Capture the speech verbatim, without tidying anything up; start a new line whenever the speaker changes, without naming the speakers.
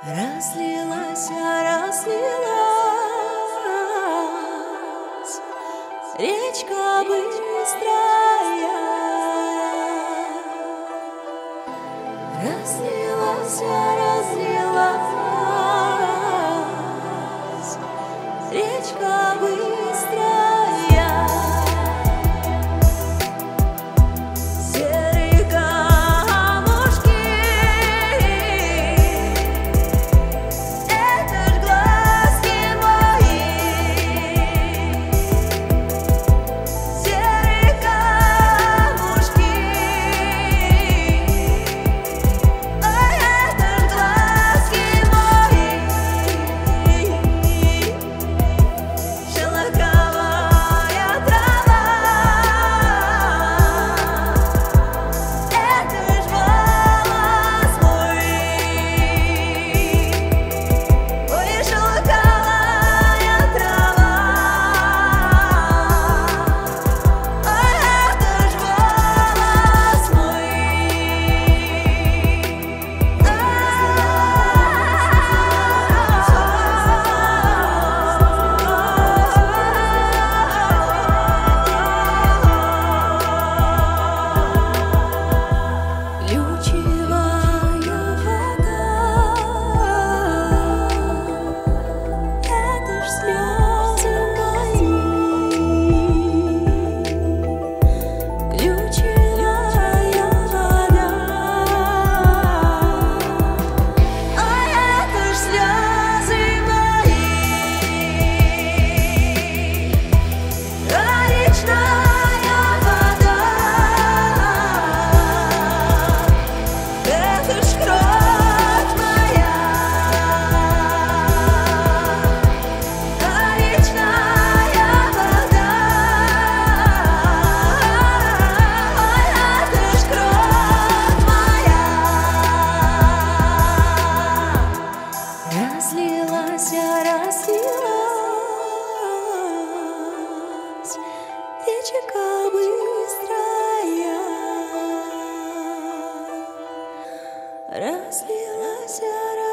Разлилась, разлилась речка быстрая, разлилась, разлилась речка быстрая. Серые камушки, это ж глазки мои. Серые камушки, ой, это ж глазки мои. Шелковая трава, это ж волос мой. Ой, шелковая трава, ой, это ж волос мой. Ключевая вода, это ж слезы мои. Ключевая вода, ой, это ж слезы мои. А речная вода, это ж кровь моя. А речная вода, ой, это ж кровь моя. Разлилась, разлилась речка быстрая, разлилась, разлилась.